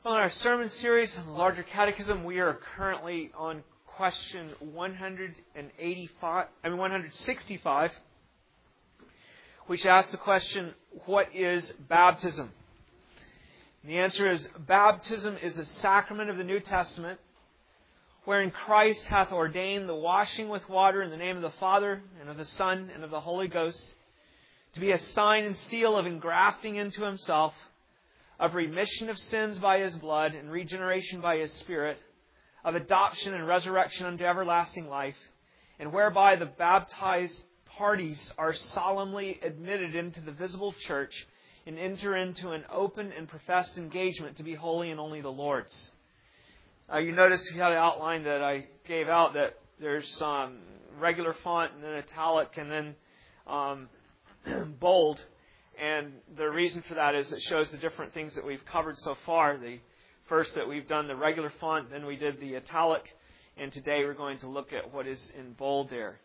On our sermon series on the Larger Catechism, we are currently on question 165, which asks the question, what is baptism? And the answer is, baptism is a sacrament of the New Testament, wherein Christ hath ordained the washing with water in the name of the Father, and of the Son, and of the Holy Ghost, to be a sign and seal of engrafting into Himself, of remission of sins by His blood, and regeneration by His Spirit, of adoption and resurrection unto everlasting life, and whereby the baptized parties are solemnly admitted into the visible church, and enter into an open and professed engagement to be holy and only the Lord's. You notice if you have the outline that I gave out that there's regular font and then italic and then bold. And the reason for that is it shows the different things that we've covered so far. The first that we've done the regular font, then we did the italic, and today we're going to look at what is in bold there.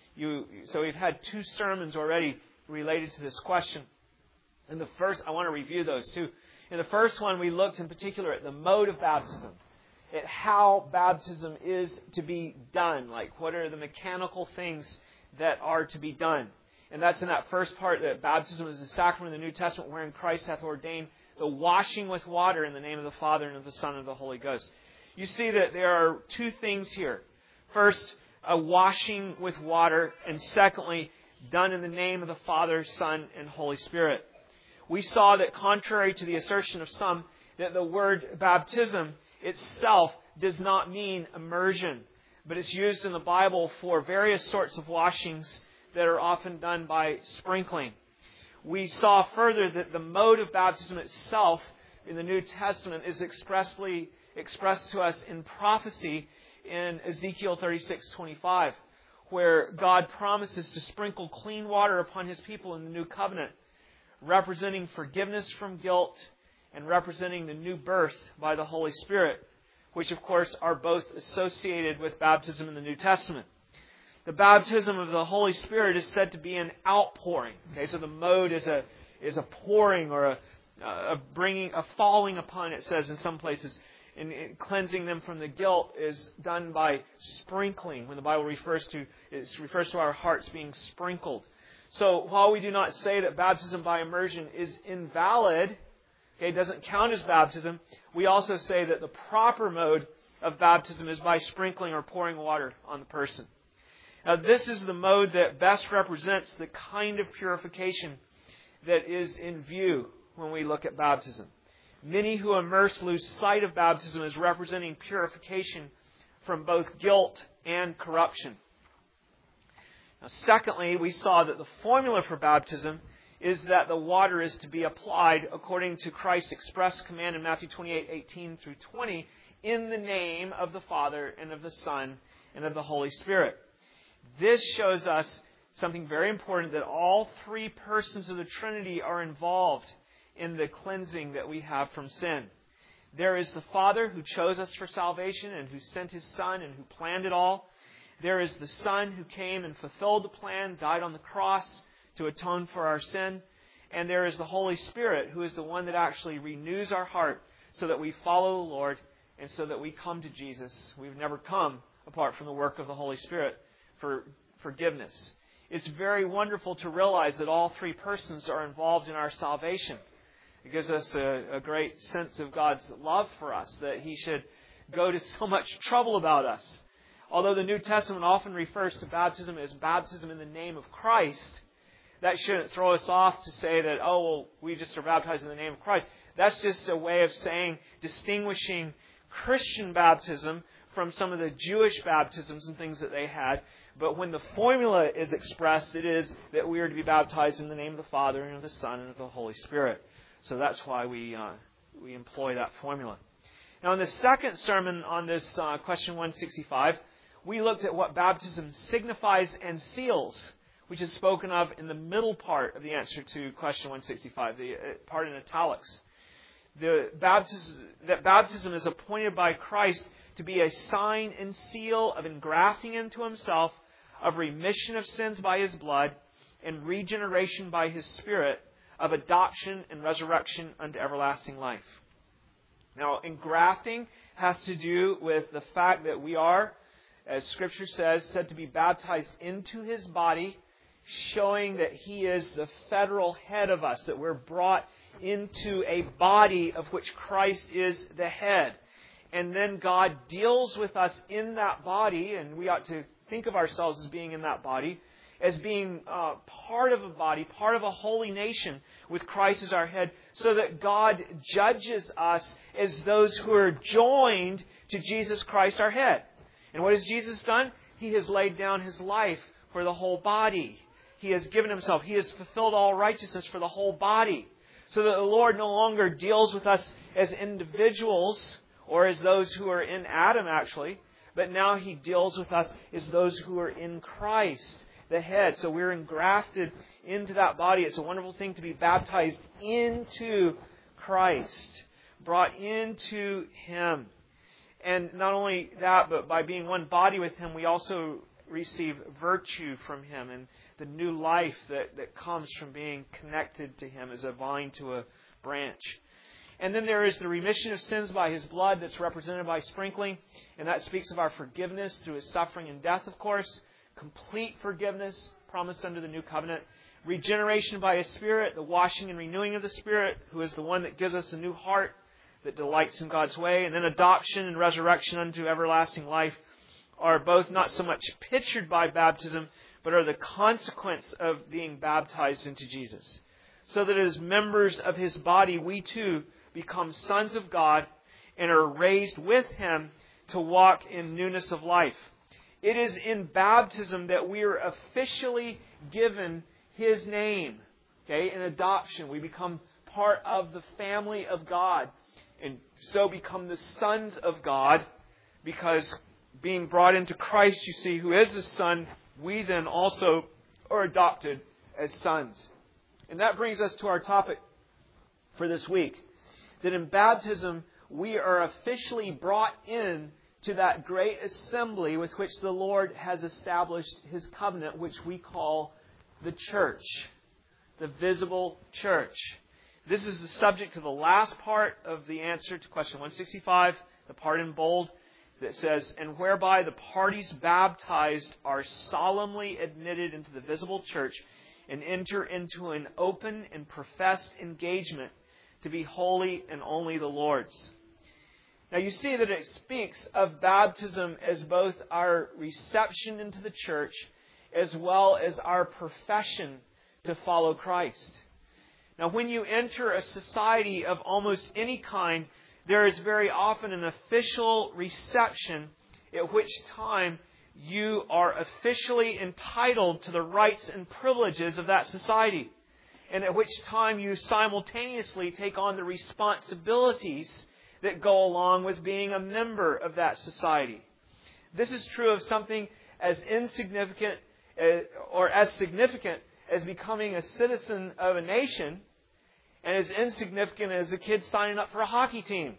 So we've had 2 sermons already related to this question. And the first, I want to review those too. In the first one, we looked in particular at the mode of baptism, at how baptism is to be done, like what are the mechanical things that are to be done. And that's in that first part, that baptism is a sacrament of the New Testament wherein Christ hath ordained the washing with water in the name of the Father and of the Son and of the Holy Ghost. You see that there are 2 things here. First, a washing with water, and secondly, done in the name of the Father, Son, and Holy Spirit. We saw that contrary to the assertion of some, that the word baptism itself does not mean immersion, but it's used in the Bible for various sorts of washings that are often done by sprinkling. We saw further that the mode of baptism itself in the New Testament is expressly expressed to us in prophecy in Ezekiel 36:25, where God promises to sprinkle clean water upon His people in the new covenant, representing forgiveness from guilt and representing the new birth by the Holy Spirit, which of course are both associated with baptism in the New Testament. The baptism of the Holy Spirit is said to be an outpouring. Okay, so the mode is a pouring or a bringing, a falling upon, it says in some places, and cleansing them from the guilt is done by sprinkling. When the Bible refers to our hearts being sprinkled. So while we do not say that baptism by immersion is invalid, okay, it doesn't count as baptism, we also say that the proper mode of baptism is by sprinkling or pouring water on the person. Now, this is the mode that best represents the kind of purification that is in view when we look at baptism. Many who immerse lose sight of baptism as representing purification from both guilt and corruption. Now, secondly, we saw that the formula for baptism is that the water is to be applied according to Christ's express command in Matthew 28:18-20, in the name of the Father and of the Son and of the Holy Spirit. This shows us something very important, that all 3 persons of the Trinity are involved in the cleansing that we have from sin. There is the Father who chose us for salvation and who sent His Son and who planned it all. There is the Son who came and fulfilled the plan, died on the cross to atone for our sin. And there is the Holy Spirit, who is the one that actually renews our heart so that we follow the Lord and so that we come to Jesus. We've never come apart from the work of the Holy Spirit for forgiveness. It's very wonderful to realize that all 3 persons are involved in our salvation. It gives us a great sense of God's love for us, that He should go to so much trouble about us. Although the New Testament often refers to baptism as baptism in the name of Christ, that shouldn't throw us off to say that, oh, well, we just are baptized in the name of Christ. That's just a way of saying, distinguishing Christian baptism from some of the Jewish baptisms and things that they had. But when the formula is expressed, it is that we are to be baptized in the name of the Father and of the Son and of the Holy Spirit. So that's why we employ that formula. Now, in the second sermon on this question 165, we looked at what baptism signifies and seals, which is spoken of in the middle part of the answer to question 165, the part in italics. That baptism is appointed by Christ to be a sign and seal of engrafting into Himself, of remission of sins by His blood, and regeneration by His Spirit, of adoption and resurrection unto everlasting life. Now, engrafting has to do with the fact that we are, as Scripture says, said to be baptized into His body, showing that He is the federal head of us, that we're brought into a body of which Christ is the head. And then God deals with us in that body, and we ought to think of ourselves as being in that body, as being part of a body, part of a holy nation with Christ as our head, so that God judges us as those who are joined to Jesus Christ our head. And what has Jesus done? He has laid down His life for the whole body. He has given Himself. He has fulfilled all righteousness for the whole body. So that the Lord no longer deals with us as individuals or as those who are in Adam, actually, but now He deals with us as those who are in Christ, the head. So we're engrafted into that body. It's a wonderful thing to be baptized into Christ, brought into Him. And not only that, but by being one body with Him, we also receive virtue from Him and the new life that comes from being connected to Him as a vine to a branch. And then there is the remission of sins by His blood that's represented by sprinkling, and that speaks of our forgiveness through His suffering and death, of course. Complete forgiveness promised under the new covenant. Regeneration by His Spirit, the washing and renewing of the Spirit, who is the one that gives us a new heart that delights in God's way. And then adoption and resurrection unto everlasting life are both not so much pictured by baptism, but are the consequence of being baptized into Jesus. So that as members of His body, we too become sons of God and are raised with Him to walk in newness of life. It is in baptism that we are officially given His name. Okay? In adoption, we become part of the family of God and so become the sons of God, because being brought into Christ, you see, who is the Son, we then also are adopted as sons. And that brings us to our topic for this week, that in baptism we are officially brought in to that great assembly with which the Lord has established His covenant, which we call the church, the visible church. This is the subject of the last part of the answer to question 165, the part in bold that says, and whereby the parties baptized are solemnly admitted into the visible church and enter into an open and professed engagement to be holy and only the Lord's. Now you see that it speaks of baptism as both our reception into the church as well as our profession to follow Christ. Now when you enter a society of almost any kind, there is very often an official reception at which time you are officially entitled to the rights and privileges of that society, and at which time you simultaneously take on the responsibilities that go along with being a member of that society. This is true of something as insignificant or as significant as becoming a citizen of a nation, and as insignificant as a kid signing up for a hockey team.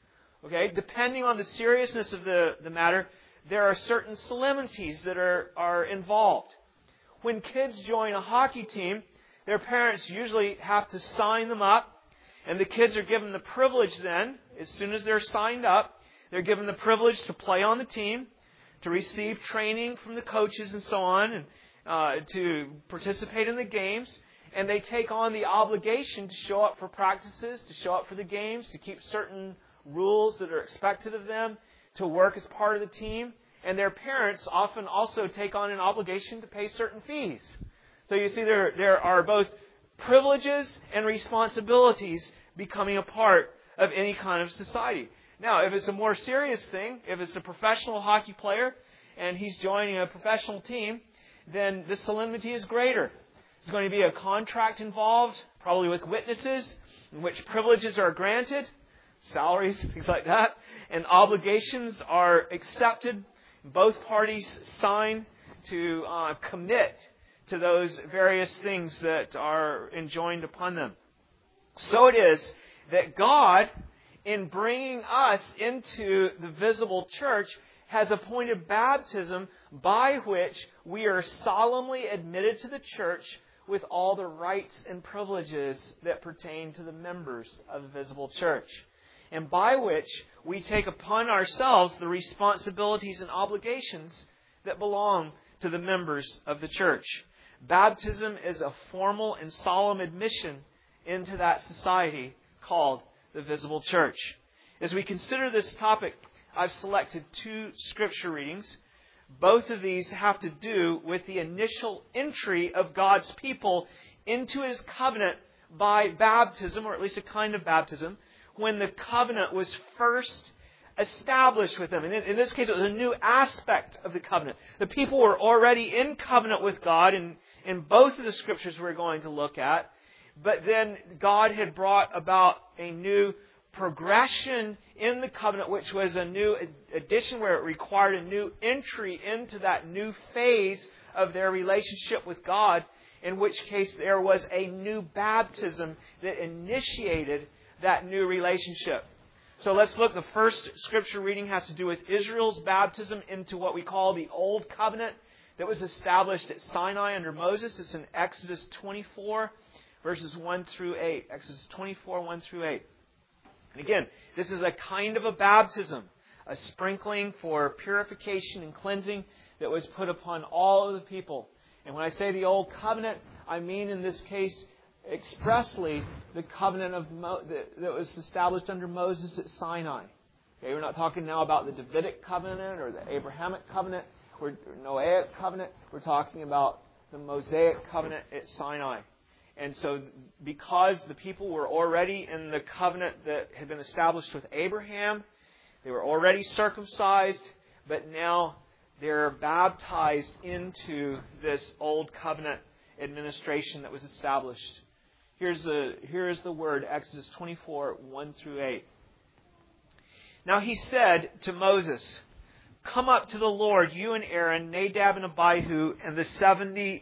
Okay, depending on the seriousness of the matter, there are certain solemnities that are involved. When kids join a hockey team, their parents usually have to sign them up, and the kids are given the privilege then, as soon as they're signed up, they're given the privilege to play on the team, to receive training from the coaches and so on, and to participate in the games. And they take on the obligation to show up for practices, to show up for the games, to keep certain rules that are expected of them, to work as part of the team. And their parents often also take on an obligation to pay certain fees. So you see there are both privileges and responsibilities becoming a part of any kind of society. Now, if it's a more serious thing, if it's a professional hockey player and he's joining a professional team, then the solemnity is greater. There's going to be a contract involved, probably with witnesses, in which privileges are granted, salaries, things like that, and obligations are accepted. Both parties sign to commit to those various things that are enjoined upon them. So it is that God, in bringing us into the visible church, has appointed baptism by which we are solemnly admitted to the church with all the rights and privileges that pertain to the members of the visible church. and by which we take upon ourselves the responsibilities and obligations that belong to the members of the church. Baptism is a formal and solemn admission into that society called the visible church. As we consider this topic, I've selected 2 scripture readings. Both of these have to do with the initial entry of God's people into His covenant by baptism, or at least a kind of baptism, when the covenant was first established with them. And in this case, it was a new aspect of the covenant. The people were already in covenant with God in both of the scriptures we're going to look at. But then God had brought about a new progression in the covenant, which was a new addition where it required a new entry into that new phase of their relationship with God, in which case there was a new baptism that initiated that new relationship. So let's look. The first scripture reading has to do with Israel's baptism into what we call the Old Covenant that was established at Sinai under Moses. It's in Exodus 24, verses 1 through 8. Exodus 24, 1 through 8. And again, this is a kind of a baptism, a sprinkling for purification and cleansing that was put upon all of the people. And when I say the Old Covenant, I mean in this case expressly the covenant that was established under Moses at Sinai. Okay, we're not talking now about the Davidic covenant or the Abrahamic covenant or Noahic covenant. We're talking about the Mosaic covenant at Sinai. And so because the people were already in the covenant that had been established with Abraham, they were already circumcised, but now they're baptized into this Old Covenant administration that was established. Here is the word, Exodus 24, 1 through 8. Now he said to Moses, "Come up to the Lord, you and Aaron, Nadab and Abihu, and the 70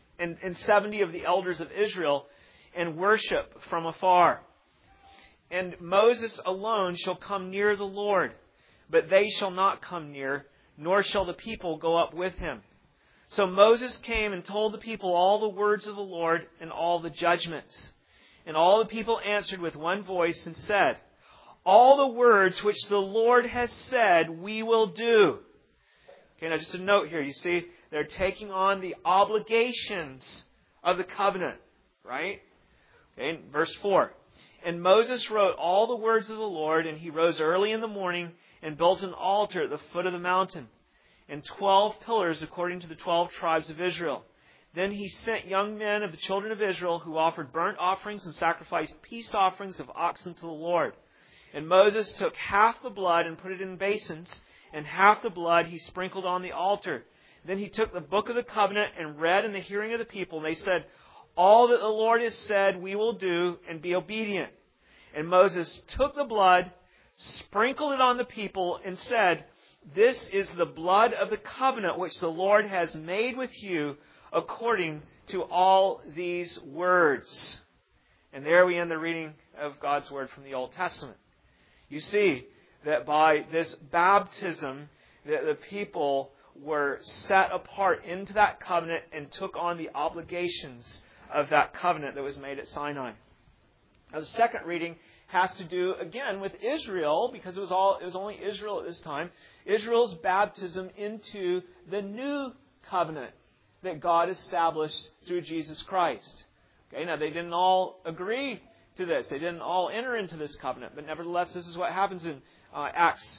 of the elders of Israel, and worship from afar. And Moses alone shall come near the Lord, but they shall not come near, nor shall the people go up with him." So Moses came and told the people all the words of the Lord and all the judgments. And all the people answered with one voice and said, "All the words which the Lord has said, we will do." Okay, now just a note here. You see, they're taking on the obligations of the covenant, right? Okay, verse 4. "And Moses wrote all the words of the Lord, and he rose early in the morning and built an altar at the foot of the mountain, and 12 pillars according to the 12 tribes of Israel. Then he sent young men of the children of Israel who offered burnt offerings and sacrificed peace offerings of oxen to the Lord. And Moses took half the blood and put it in basins, and half the blood he sprinkled on the altar. Then he took the book of the covenant and read in the hearing of the people. And they said, 'All that the Lord has said we will do, and be obedient.' And Moses took the blood, sprinkled it on the people, and said, 'This is the blood of the covenant which the Lord has made with you according to all these words.'" And there we end the reading of God's Word from the Old Testament. You see that by this baptism, that the people were set apart into that covenant and took on the obligations of that covenant that was made at Sinai. Now the second reading has to do again with Israel, because it was only Israel at this time. Israel's baptism into the new covenant that God established through Jesus Christ. Okay, now they didn't all agree to this. They didn't all enter into this covenant, but nevertheless, this is what happens in Acts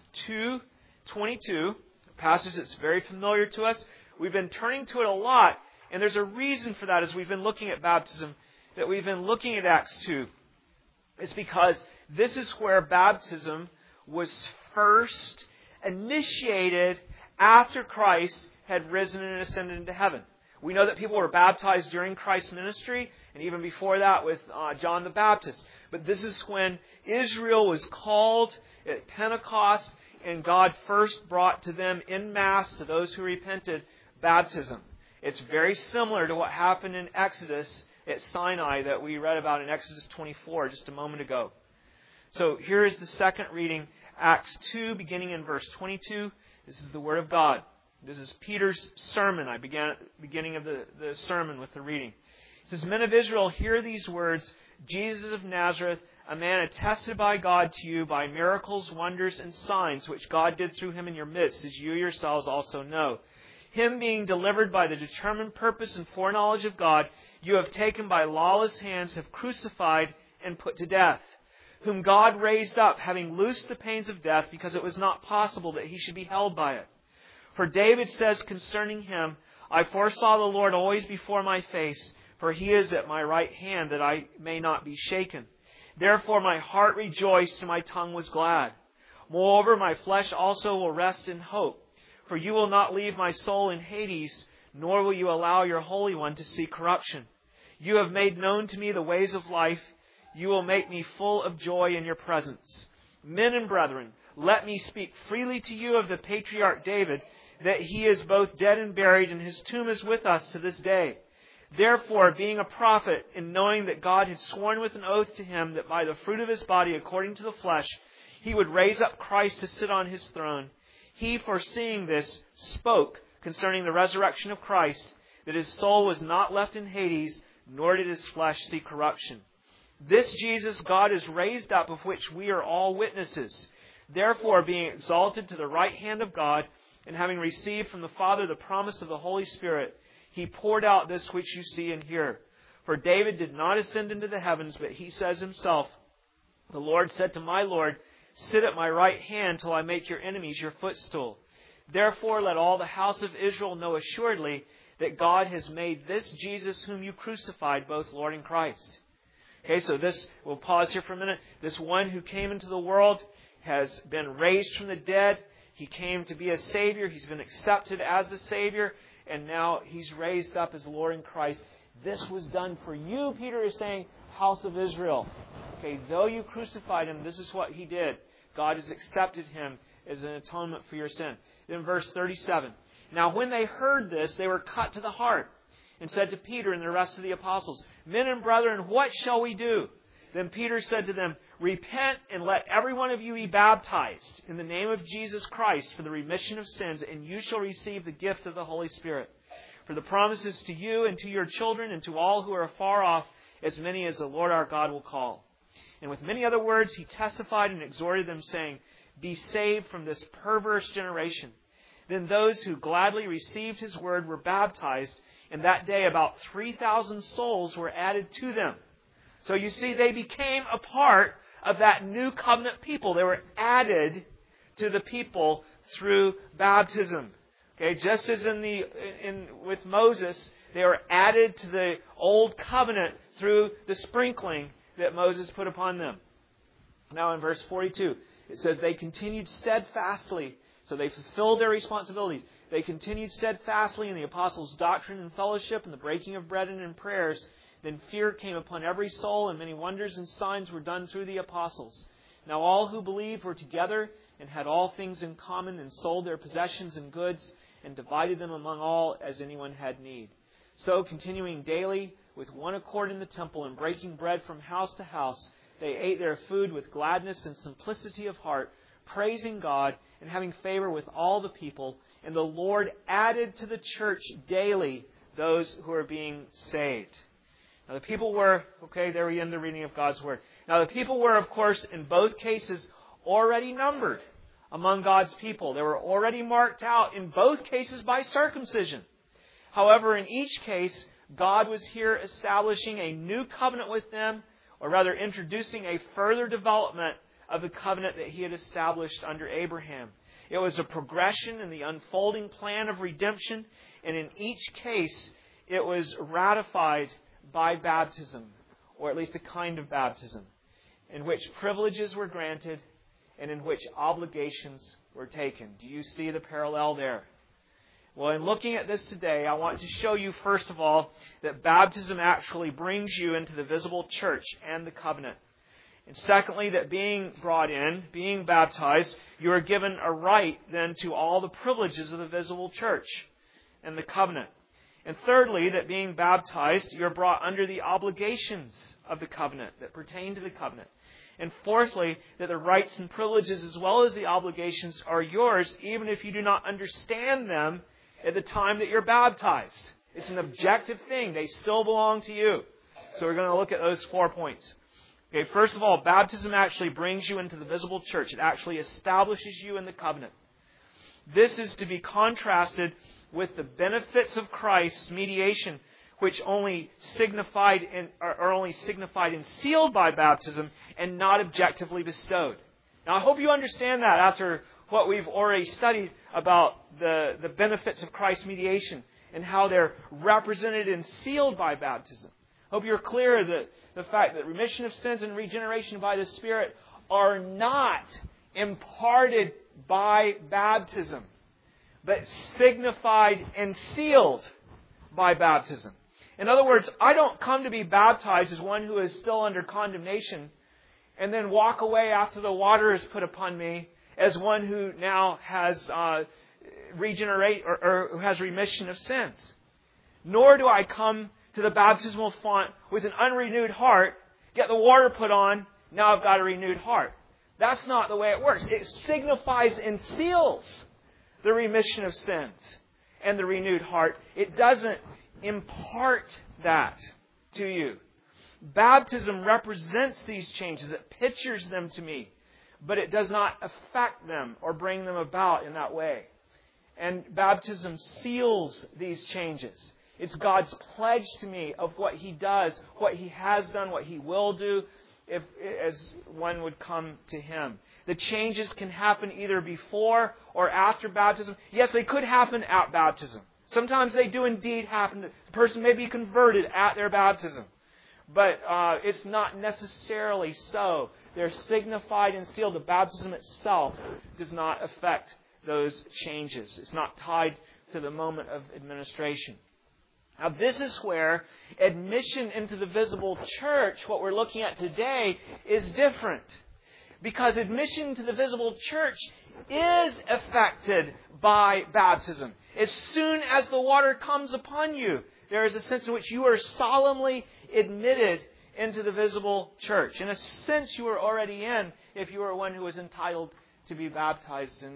2:22, a passage that's very familiar to us. We've been turning to it a lot, and there's a reason for that as we've been looking at baptism, that we've been looking at Acts 2. It's because this is where baptism was first initiated after Christ had risen and ascended into heaven. We know that people were baptized during Christ's ministry, and even before that with John the Baptist. But this is when Israel was called at Pentecost, and God first brought to them en masse, to those who repented, baptism. It's very similar to what happened in Exodus at Sinai that we read about in Exodus 24 just a moment ago. So here is the second reading, Acts 2, beginning in verse 22. This is the Word of God. This is Peter's sermon. I began at the beginning of the sermon with the reading. It says, "Men of Israel, hear these words. Jesus of Nazareth, a man attested by God to you by miracles, wonders, and signs, which God did through him in your midst, as you yourselves also know. Him being delivered by the determined purpose and foreknowledge of God, you have taken by lawless hands, have crucified and put to death, whom God raised up, having loosed the pains of death, because it was not possible that he should be held by it. For David says concerning him, I foresaw the Lord always before my face, for he is at my right hand, that I may not be shaken. Therefore my heart rejoiced, and my tongue was glad. Moreover, my flesh also will rest in hope. For you will not leave my soul in Hades, nor will you allow your Holy One to see corruption. You have made known to me the ways of life. You will make me full of joy in your presence. Men and brethren, let me speak freely to you of the patriarch David, that he is both dead and buried, and his tomb is with us to this day. Therefore, being a prophet, and knowing that God had sworn with an oath to him that by the fruit of his body, according to the flesh, he would raise up Christ to sit on his throne, he, foreseeing this, spoke concerning the resurrection of Christ, that his soul was not left in Hades, nor did his flesh see corruption. This Jesus God is raised up, of which we are all witnesses. Therefore, being exalted to the right hand of God, and having received from the Father the promise of the Holy Spirit, he poured out this which you see and hear. For David did not ascend into the heavens, but he says himself, the Lord said to my Lord, sit at my right hand till I make your enemies your footstool. Therefore let all the house of Israel know assuredly that God has made this Jesus whom you crucified both Lord and Christ. Okay, so we'll pause here for a minute. This one who came into the world has been raised from the dead. He came to be a Savior. He's been accepted as a Savior. And now he's raised up as Lord in Christ. This was done for you, Peter is saying, house of Israel. Okay, though you crucified him, this is what he did. God has accepted him as an atonement for your sin. Then verse 37. Now when they heard this, they were cut to the heart, and said to Peter and the rest of the apostles, Men and brethren, what shall we do? Then Peter said to them, Repent and let every one of you be baptized in the name of Jesus Christ for the remission of sins, and you shall receive the gift of the Holy Spirit. For the promise is to you and to your children and to all who are afar off, as many as the Lord our God will call. And with many other words he testified and exhorted them, saying, Be saved from this perverse generation. Then those who gladly received his word were baptized, and that day about 3,000 souls were added to them. So you see, they became a part of that new covenant people. They were added to the people through baptism. Okay, just as with Moses, they were added to the old covenant through the sprinkling that Moses put upon them. Now in verse 42, it says they continued steadfastly. So they fulfilled their responsibilities. They continued steadfastly in the apostles' doctrine and fellowship, and the breaking of bread and in prayers. Then fear came upon every soul, and many wonders and signs were done through the apostles. Now all who believed were together and had all things in common, and sold their possessions and goods, and divided them among all as anyone had need. So, continuing daily with one accord in the temple, and breaking bread from house to house, they ate their food with gladness and simplicity of heart, praising God and having favor with all the people. And the Lord added to the church daily those who are being saved. Now the people were, there we end the reading of God's Word. Now the people were, of course, in both cases already numbered among God's people. They were already marked out in both cases by circumcision. However, in each case, God was here establishing a new covenant with them, or rather introducing a further development of the covenant that he had established under Abraham. It was a progression in the unfolding plan of redemption, and in each case, it was ratified by baptism, or at least a kind of baptism, in which privileges were granted and in which obligations were taken. Do you see the parallel there? Well, in looking at this today, I want to show you, first of all, that baptism actually brings you into the visible church and the covenant. And secondly, that being brought in, being baptized, you are given a right then to all the privileges of the visible church and the covenant. And thirdly, that being baptized, you're brought under the obligations of the covenant that pertain to the covenant. And fourthly, that the rights and privileges as well as the obligations are yours, even if you do not understand them at the time that you're baptized. It's an objective thing. They still belong to you. So we're going to look at those 4 points. Okay, first of all, baptism actually brings you into the visible church. It actually establishes you in the covenant. This is to be contrasted with the benefits of Christ's mediation, which only are only signified and sealed by baptism and not objectively bestowed. Now, I hope you understand that after what we've already studied about the benefits of Christ's mediation and how they're represented and sealed by baptism. I hope you're clear that the fact that remission of sins and regeneration by the Spirit are not imparted by baptism, but signified and sealed by baptism. In other words, I don't come to be baptized as one who is still under condemnation and then walk away after the water is put upon me as one who now has regenerate or who has remission of sins. Nor do I come to the baptismal font with an unrenewed heart, get the water put on, now I've got a renewed heart. That's not the way it works. It signifies and seals the remission of sins and the renewed heart. It doesn't impart that to you. Baptism represents these changes. It pictures them to me, but it does not affect them or bring them about in that way. And baptism seals these changes. It's God's pledge to me of what He does, what He has done, what He will do, as one would come to Him. The changes can happen either before or after baptism. Yes, they could happen at baptism. Sometimes they do indeed happen. The person may be converted at their baptism. But it's not necessarily so. They're signified and sealed. The baptism itself does not affect those changes. It's not tied to the moment of administration. Now, this is where admission into the visible church, what we're looking at today, is different. Because admission to the visible church is affected by baptism. As soon as the water comes upon you, there is a sense in which you are solemnly admitted into the visible church. In a sense, you were already in if you were one who was entitled to be baptized and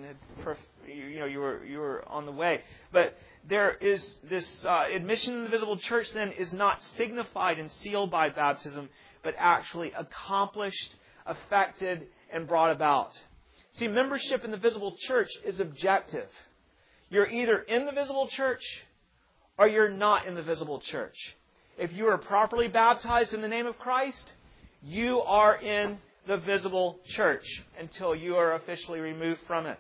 you were on the way. But there is this admission in the visible church then is not signified and sealed by baptism, but actually accomplished, affected, and brought about. See, membership in the visible church is objective. You're either in the visible church or you're not in the visible church. If you are properly baptized in the name of Christ, you are in the visible church until you are officially removed from it.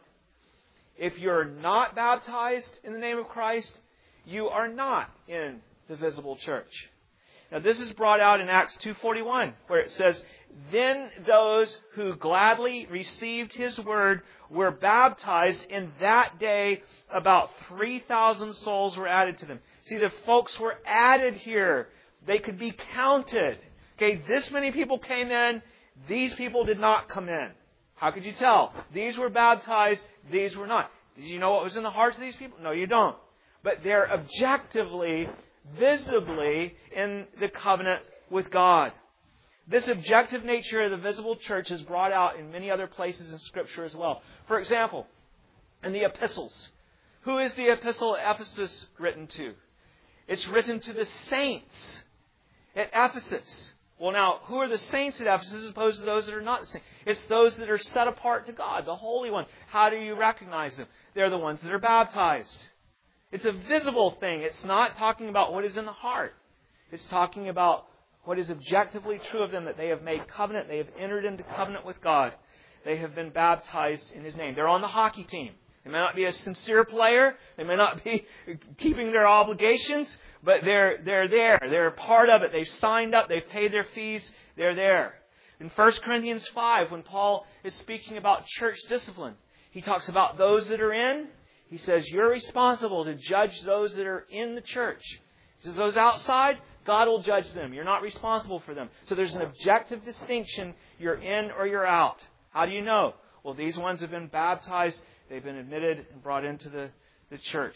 If you're not baptized in the name of Christ, you are not in the visible church. Now, this is brought out in Acts 2:41, where it says, "Then those who gladly received His word were baptized. In that day, about 3,000 souls were added to them." See, the folks were added here. They could be counted. Okay, this many people came in. These people did not come in. How could you tell? These were baptized. These were not. Did you know what was in the hearts of these people? No, you don't. But they're objectively, visibly in the covenant with God. This objective nature of the visible church is brought out in many other places in Scripture as well. For example, in the epistles. Who is the epistle of Ephesus written to? It's written to the saints at Ephesus. Well, now, who are the saints at Ephesus as opposed to those that are not the saints? It's those that are set apart to God, the Holy One. How do you recognize them? They're the ones that are baptized. It's a visible thing. It's not talking about what is in the heart. It's talking about what is objectively true of them, that they have made covenant, they have entered into covenant with God. They have been baptized in His name. They're on the hockey team. They may not be a sincere player. They may not be keeping their obligations, but they're there. They're a part of it. They've signed up. They've paid their fees. They're there. In 1 Corinthians 5, when Paul is speaking about church discipline, he talks about those that are in. He says, you're responsible to judge those that are in the church. He says, those outside, God will judge them. You're not responsible for them. So there's an objective distinction. You're in or you're out. How do you know? Well, these ones have been baptized. They've been admitted and brought into the church.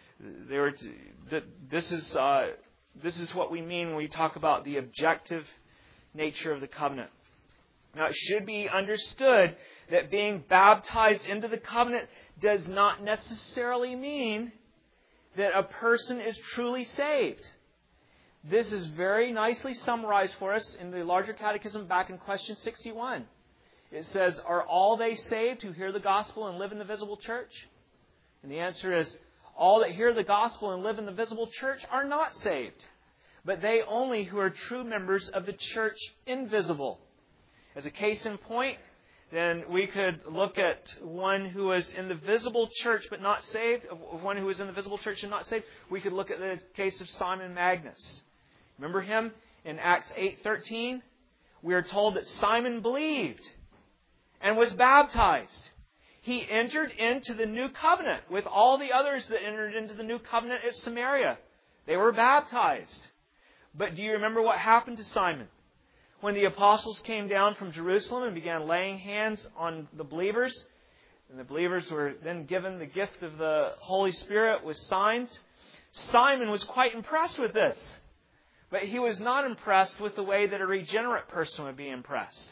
This is what we mean when we talk about the objective nature of the covenant. Now, it should be understood that being baptized into the covenant does not necessarily mean that a person is truly saved. This is very nicely summarized for us in the larger catechism back in question 61. It says, are all they saved who hear the gospel and live in the visible church? And the answer is, all that hear the gospel and live in the visible church are not saved, but they only who are true members of the church invisible. As a case in point, then we could look at one who was in the visible church but not saved, one who was in the visible church and not saved. We could look at the case of Simon Magus. Remember him in Acts 8:13? We are told that Simon believed and was baptized. He entered into the new covenant with all the others that entered into the new covenant at Samaria. They were baptized. But do you remember what happened to Simon? When the apostles came down from Jerusalem and began laying hands on the believers, and the believers were then given the gift of the Holy Spirit with signs, Simon was quite impressed with this. But he was not impressed with the way that a regenerate person would be impressed.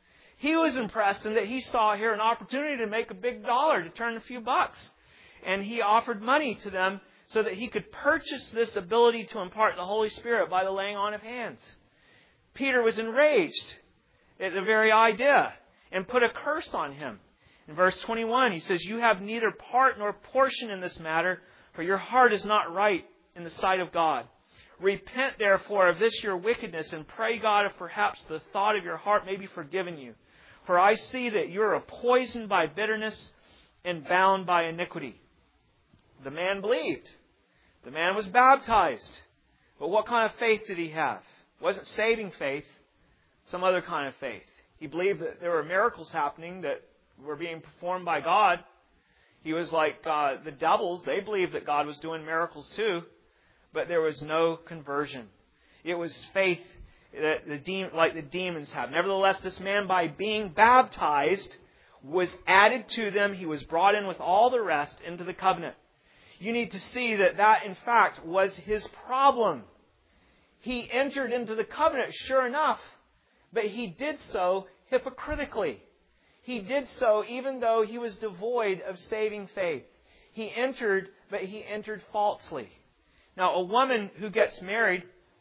He was impressed in that he saw here an opportunity to make a big dollar, to turn a few bucks. And he offered money to them so that he could purchase this ability to impart the Holy Spirit by the laying on of hands. Peter was enraged at the very idea and put a curse on him. In verse 21, he says, you have neither part nor portion in this matter, for your heart is not right in the sight of God. Repent, therefore, of this your wickedness, and pray God if perhaps the thought of your heart may be forgiven you. For I see that you are poisoned by bitterness and bound by iniquity. The man believed. The man was baptized. But what kind of faith did he have? It wasn't saving faith, some other kind of faith. He believed that there were miracles happening that were being performed by God. He was like the devils. They believed that God was doing miracles too. But there was no conversion. It was faith that like the demons have. Nevertheless, this man, by being baptized, was added to them. He was brought in with all the rest into the covenant. You need to see that in fact was his problem. He entered into the covenant, sure enough, but he did so hypocritically. He did so even though he was devoid of saving faith. He entered, but he entered falsely. Now, a woman who gets married,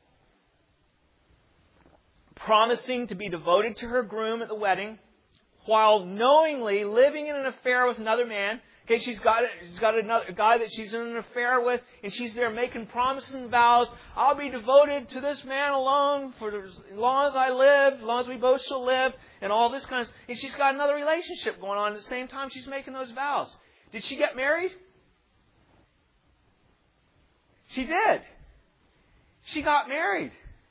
promising to be devoted to her groom at the wedding, while knowingly living in an affair with another man. Okay, she's got another guy that she's in an affair with, and she's there making promises and vows. I'll be devoted to this man alone for as long as I live, as long as we both shall live, and all this kind of stuff. And she's got another relationship going on at the same time she's making those vows. Did she get married? She did. She got married.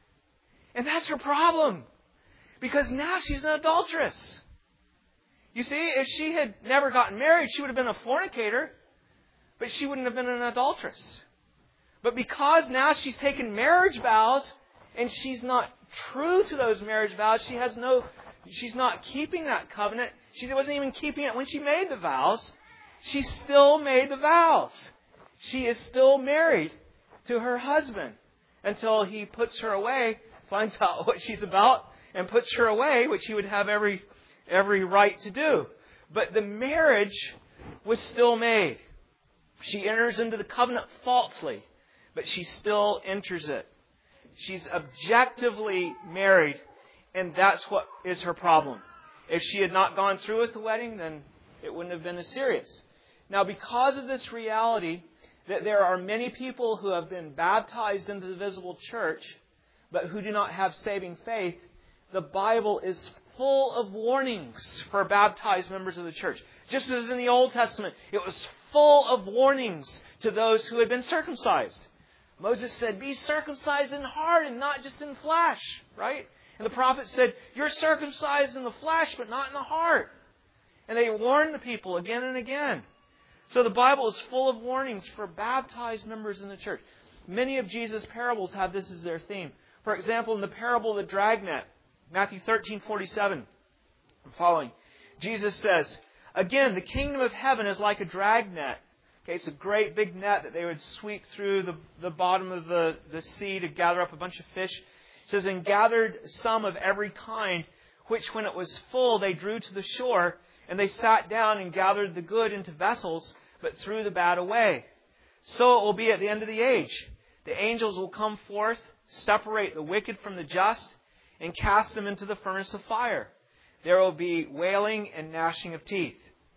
And that's her problem. Because now she's an adulteress. You see, if she had never gotten married, she would have been a fornicator, but she wouldn't have been an adulteress. But because now she's taken marriage vows, and she's not true to those marriage vows, she's not keeping that covenant. She wasn't even keeping it when she made the vows. She still made the vows. She is still married to her husband until he puts her away, finds out what she's about, and puts her away, which he would have every right to do. But the marriage was still made. She enters into the covenant falsely, but she still enters it. She's objectively married, and that's what is her problem. If she had not gone through with the wedding, then it wouldn't have been as serious. Now, because of this reality, that there are many people who have been baptized into the visible church, but who do not have saving faith, the Bible is full of warnings for baptized members of the church. Just as in the Old Testament, it was full of warnings to those who had been circumcised. Moses said, be circumcised in heart and not just in flesh, right? And the prophet said, you're circumcised in the flesh, but not in the heart. And they warned the people again and again. So the Bible is full of warnings for baptized members in the church. Many of Jesus' parables have this as their theme. For example, in the parable of the dragnet, Matthew 13:47 and following, Jesus says, again, the kingdom of heaven is like a dragnet. Okay, it's a great big net that they would sweep through the bottom of the sea to gather up a bunch of fish. It says, and gathered some of every kind, which when it was full they drew to the shore, and they sat down and gathered the good into vessels, but threw the bad away. So it will be at the end of the age. the angels will come forth, separate the wicked from the just, and cast them into the furnace of fire. There will be wailing and gnashing of teeth.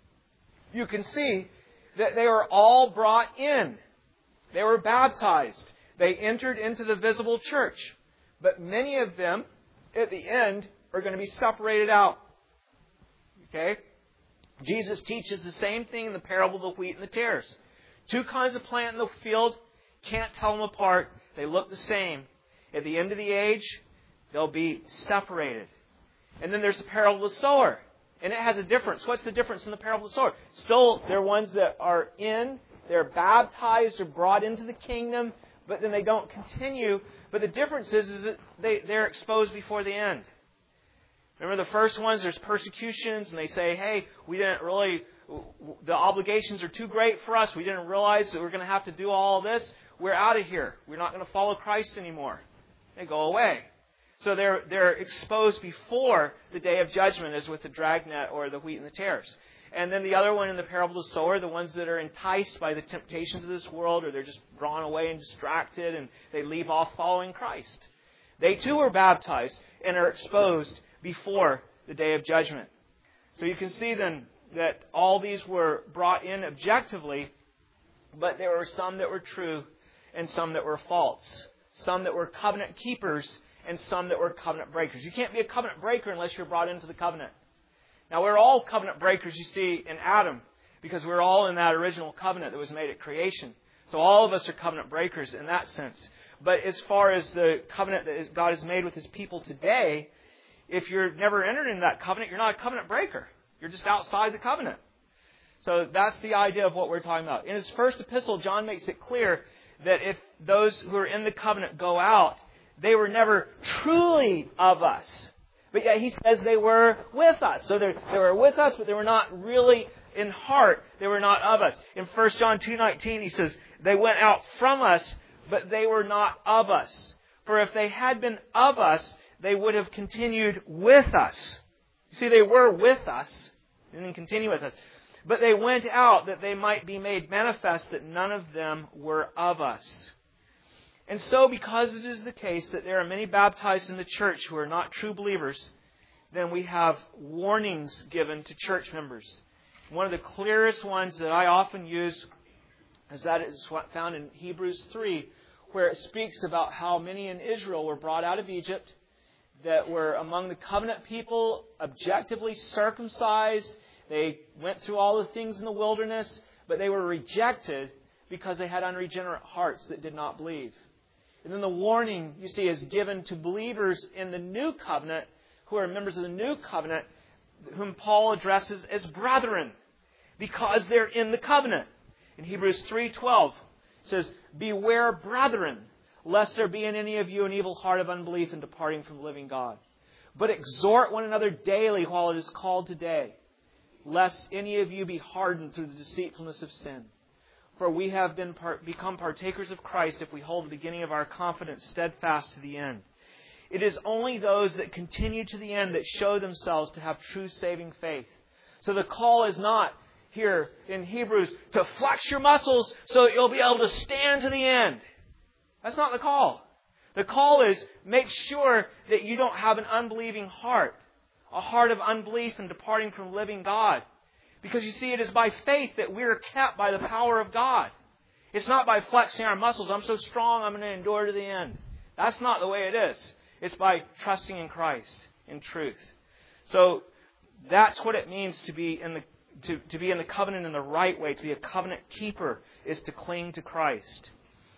You can see that they were all brought in. They were baptized. They entered into the visible church. But many of them, at the end, are going to be separated out. Okay? Jesus teaches the same thing in the parable of the wheat and the tares. Two kinds of plant in the field, can't tell them apart. They look the same. At the end of the age, they'll be separated. And then there's the parable of the sower. And it has a difference. What's the difference in the parable of the sower? Still, they're ones that are in, they're baptized or brought into the kingdom, but then they don't continue. But the difference is that they're exposed before the end. Remember the first ones, there's persecutions, and they say, hey, we didn't really, the obligations are too great for us. We didn't realize that we're going to have to do all this. We're out of here. We're not going to follow Christ anymore. They go away. So they're exposed before the day of judgment, as with the dragnet or the wheat and the tares. And then the other one in the parable of the sower, the ones that are enticed by the temptations of this world, or they're just drawn away and distracted, and they leave off following Christ. They too are baptized and are exposed before the day of judgment. So you can see then that all these were brought in objectively, but there were some that were true and some that were false. Some that were covenant keepers and some that were covenant breakers. You can't be a covenant breaker unless you're brought into the covenant. Now, we're all covenant breakers, you see, in Adam, because we're all in that original covenant that was made at creation. So all of us are covenant breakers in that sense. But as far as the covenant that God has made with His people today, if you're never entered into that covenant, you're not a covenant breaker. You're just outside the covenant. So that's the idea of what we're talking about. In his first epistle, John makes it clear that if those who are in the covenant go out, they were never truly of us. But yet he says they were with us. So they were with us, but they were not really in heart. They were not of us. In 1 John 2:19, he says, they went out from us, but they were not of us. For if they had been of us, they would have continued with us. You see, they were with us and then continue with us. But they went out that they might be made manifest that none of them were of us. And so, because it is the case that there are many baptized in the church who are not true believers, then we have warnings given to church members. One of the clearest ones that I often use is that is found in Hebrews 3, where it speaks about how many in Israel were brought out of Egypt, that were among the covenant people, objectively circumcised. They went through all the things in the wilderness, but they were rejected because they had unregenerate hearts that did not believe. And then the warning, you see, is given to believers in the new covenant, who are members of the new covenant, whom Paul addresses as brethren, because they're in the covenant. In Hebrews 3:12, it says, beware, brethren, lest there be in any of you an evil heart of unbelief in departing from the living God. But exhort one another daily while it is called today, lest any of you be hardened through the deceitfulness of sin. For we have become partakers of Christ if we hold the beginning of our confidence steadfast to the end. It is only those that continue to the end that show themselves to have true saving faith. So the call is not here in Hebrews to flex your muscles so that you'll be able to stand to the end. That's not the call. The call is make sure that you don't have an unbelieving heart, a heart of unbelief and departing from living God. Because you see, it is by faith that we are kept by the power of God. It's not by flexing our muscles. I'm so strong, I'm going to endure to the end. That's not the way it is. It's by trusting in Christ, in truth. So that's what it means to be in the covenant in the right way. To be a covenant keeper is to cling to Christ.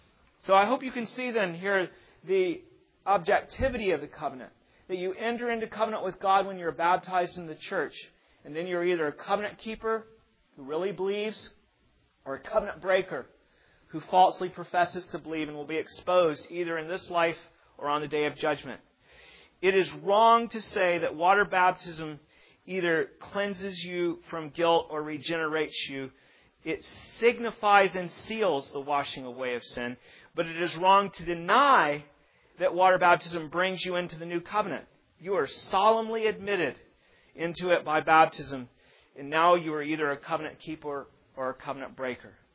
So I hope you can see then here the objectivity of the covenant. That you enter into covenant with God when you're baptized in the church. And then you're either a covenant keeper who really believes, or a covenant breaker who falsely professes to believe and will be exposed either in this life or on the day of judgment. It is wrong to say that water baptism either cleanses you from guilt or regenerates you. It signifies and seals the washing away of sin. But it is wrong to deny that water baptism brings you into the new covenant. You are solemnly admitted into it by baptism, and now you are either a covenant keeper or a covenant breaker.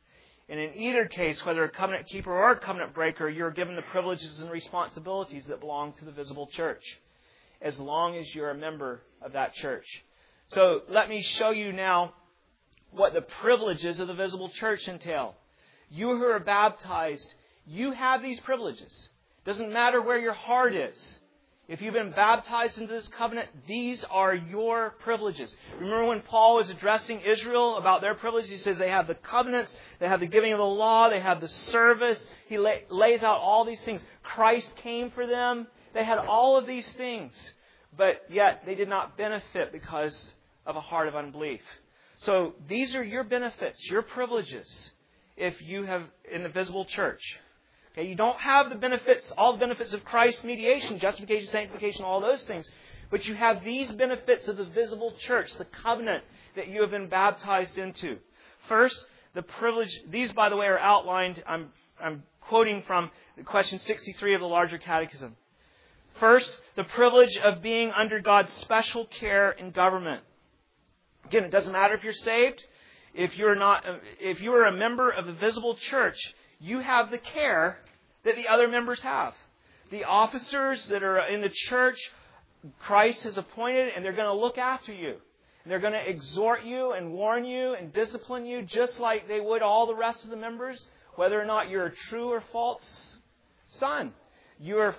And in either case, whether a covenant keeper or a covenant breaker, you're given the privileges and responsibilities that belong to the visible church, as long as you're a member of that church. So let me show you now what the privileges of the visible church entail. You who are baptized, you have these privileges. Doesn't matter where your heart is. If you've been baptized into this covenant, these are your privileges. Remember when Paul was addressing Israel about their privileges? He says they have the covenants, they have the giving of the law, they have the service. He lays out all these things. Christ came for them. They had all of these things. But yet they did not benefit because of a heart of unbelief. So these are your benefits, your privileges, if you have in the visible church. Okay, you don't have the benefits, all the benefits of Christ's mediation, justification, sanctification, all those things. But you have these benefits of the visible church, the covenant that you have been baptized into. First, the privilege. These, by the way, are outlined. I'm quoting from question 63 of the larger catechism. First, the privilege of being under God's special care and government. Again, it doesn't matter if you're saved. If you are a member of the visible church, you have the care that the other members have. The officers that are in the church, Christ has appointed, and they're going to look after you. And they're going to exhort you and warn you and discipline you just like they would all the rest of the members, whether or not you're a true or false son. You're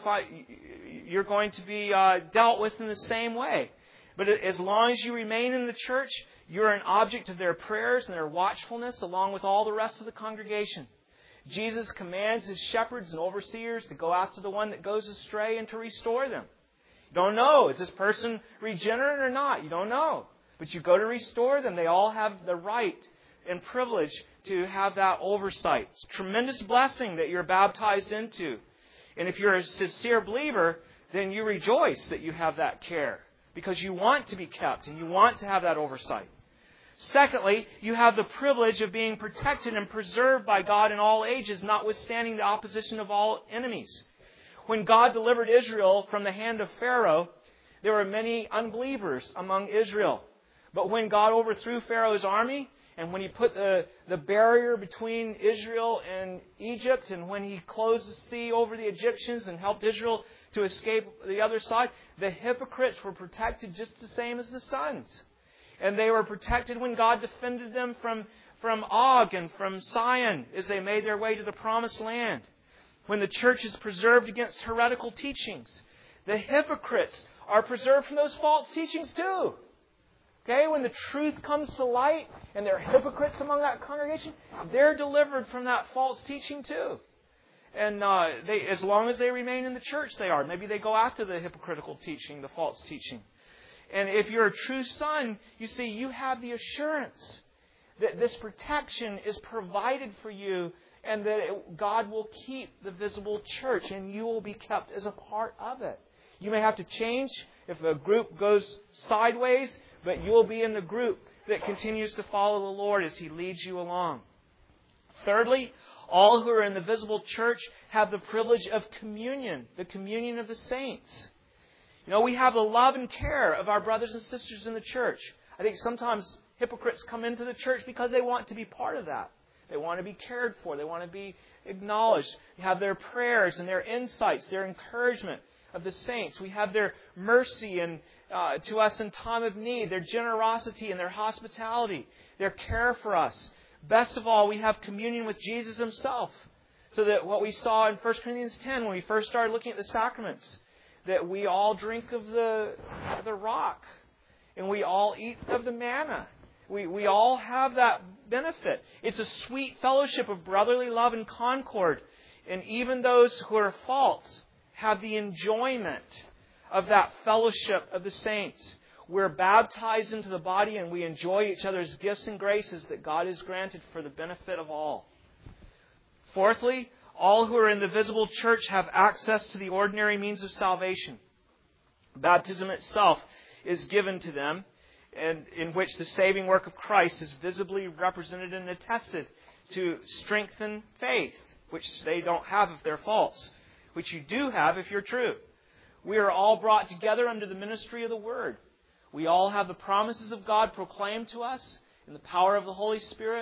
going to be dealt with in the same way. But as long as you remain in the church, you're an object of their prayers and their watchfulness along with all the rest of the congregation. Jesus commands His shepherds and overseers to go after the one that goes astray and to restore them. You don't know, is this person regenerate or not? You don't know. But you go to restore them. They all have the right and privilege to have that oversight. It's a tremendous blessing that you're baptized into. And if you're a sincere believer, then you rejoice that you have that care, because you want to be kept and you want to have that oversight. Secondly, you have the privilege of being protected and preserved by God in all ages, notwithstanding the opposition of all enemies. When God delivered Israel from the hand of Pharaoh, there were many unbelievers among Israel. But when God overthrew Pharaoh's army, and when He put the barrier between Israel and Egypt, and when He closed the sea over the Egyptians and helped Israel to escape the other side, the hypocrites were protected just the same as the sons. And they were protected when God defended them from Og and from Sion as they made their way to the promised land. When the church is preserved against heretical teachings, the hypocrites are preserved from those false teachings too. Okay, when the truth comes to light and there are hypocrites among that congregation, they're delivered from that false teaching too. And as long as they remain in the church, they are. Maybe they go after the hypocritical teaching, the false teaching. And if you're a true son, you see, you have the assurance that this protection is provided for you and that God will keep the visible church and you will be kept as a part of it. You may have to change if a group goes sideways, but you'll be in the group that continues to follow the Lord as He leads you along. Thirdly, all who are in the visible church have the privilege of communion, the communion of the saints. You know, we have the love and care of our brothers and sisters in the church. I think sometimes hypocrites come into the church because they want to be part of that. They want to be cared for. They want to be acknowledged. We have their prayers and their insights, their encouragement of the saints. We have their mercy and to us in time of need, their generosity and their hospitality, their care for us. Best of all, we have communion with Jesus Himself. So that what we saw in 1 Corinthians 10 when we first started looking at the sacraments, that we all drink of the rock and we all eat of the manna. We all have that benefit. It's a sweet fellowship of brotherly love and concord. And even those who are false have the enjoyment of that fellowship of the saints. We're baptized into the body and we enjoy each other's gifts and graces that God has granted for the benefit of all. Fourthly, all who are in the visible church have access to the ordinary means of salvation. Baptism itself is given to them, and in which the saving work of Christ is visibly represented and attested to strengthen faith, which they don't have if they're false, which you do have if you're true. We are all brought together under the ministry of the Word. We all have the promises of God proclaimed to us in the power of the Holy Spirit.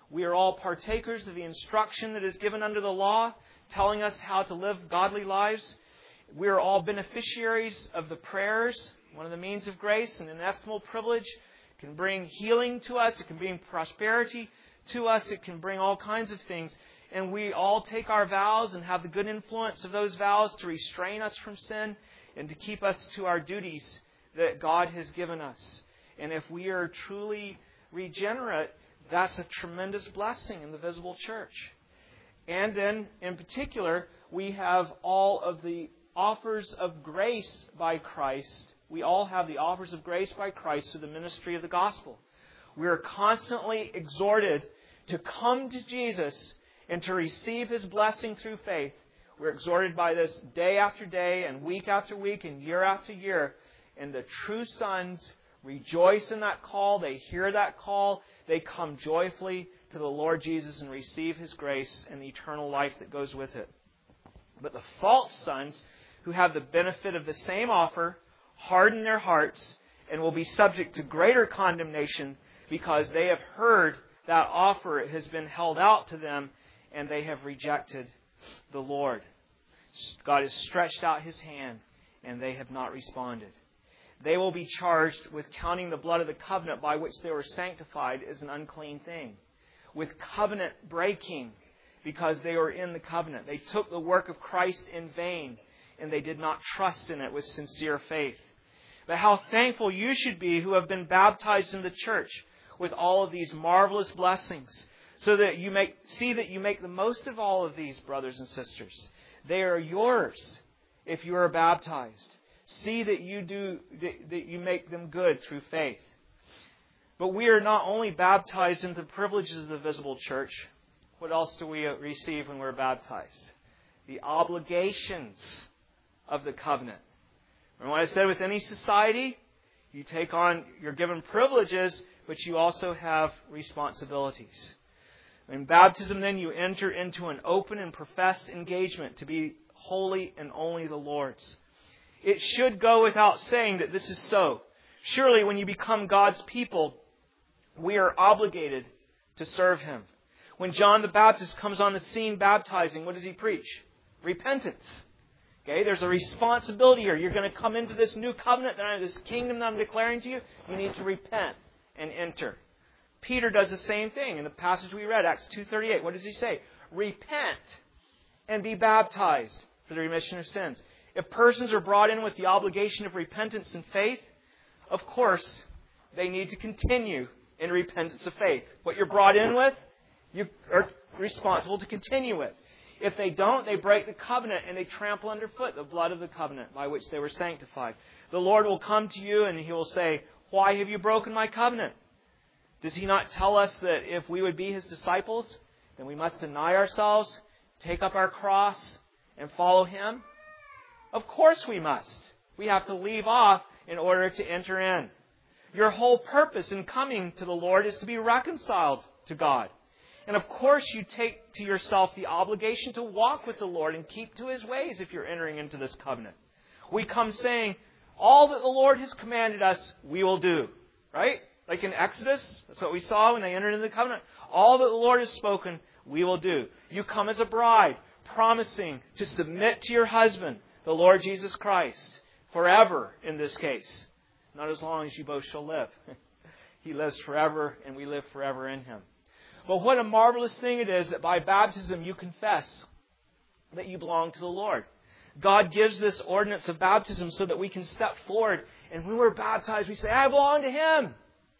We are all partakers of the instruction that is given under the law, telling us how to live godly lives. We are all beneficiaries of the prayers, one of the means of grace, an inestimable privilege. It can bring healing to us. It can bring prosperity to us. It can bring all kinds of things. And we all take our vows and have the good influence of those vows to restrain us from sin and to keep us to our duties that God has given us. And if we are truly regenerate, that's a tremendous blessing in the visible church. And then, in particular, we have all of the offers of grace by Christ. We all have the offers of grace by Christ through the ministry of the gospel. We are constantly exhorted to come to Jesus and to receive His blessing through faith. We're exhorted by this day after day and week after week and year after year. And the true sons rejoice in that call. They hear that call. They come joyfully to the Lord Jesus and receive His grace and the eternal life that goes with it. But the false sons, who have the benefit of the same offer, harden their hearts and will be subject to greater condemnation because they have heard that offer has been held out to them and they have rejected the Lord. God has stretched out His hand and they have not responded. They will be charged with counting the blood of the covenant by which they were sanctified as an unclean thing, with covenant breaking because they were in the covenant. They took the work of Christ in vain and they did not trust in it with sincere faith. But how thankful you should be who have been baptized in the church with all of these marvelous blessings, so that you make the most of all of these, brothers and sisters. They are yours if you are baptized. See that you make them good through faith. But we are not only baptized into the privileges of the visible church. What else do we receive when we're baptized? The obligations of the covenant. Remember what I said with any society? You're given privileges, but you also have responsibilities. In baptism, then, you enter into an open and professed engagement to be holy and only the Lord's. It should go without saying that this is so. Surely, when you become God's people, we are obligated to serve Him. When John the Baptist comes on the scene baptizing, what does he preach? Repentance. Okay, there's a responsibility here. You're going to come into this new covenant, this kingdom that I'm declaring to you. You need to repent and enter. Peter does the same thing in the passage we read, Acts 2:38. What does he say? Repent and be baptized for the remission of sins. If persons are brought in with the obligation of repentance and faith, of course, they need to continue in repentance of faith. What you're brought in with, you are responsible to continue with. If they don't, they break the covenant and they trample underfoot the blood of the covenant by which they were sanctified. The Lord will come to you and He will say, "Why have you broken my covenant?" Does He not tell us that if we would be His disciples, then we must deny ourselves, take up our cross, and follow Him? Of course we must. We have to leave off in order to enter in. Your whole purpose in coming to the Lord is to be reconciled to God. And of course you take to yourself the obligation to walk with the Lord and keep to His ways if you're entering into this covenant. We come saying, all that the Lord has commanded us, we will do. Right? Like in Exodus, that's what we saw when they entered into the covenant. All that the Lord has spoken, we will do. You come as a bride, promising to submit to your husband, the Lord Jesus Christ, forever in this case. Not as long as you both shall live. He lives forever and we live forever in Him. But what a marvelous thing it is that by baptism you confess that you belong to the Lord. God gives this ordinance of baptism so that we can step forward, and when we're baptized we say, I belong to Him.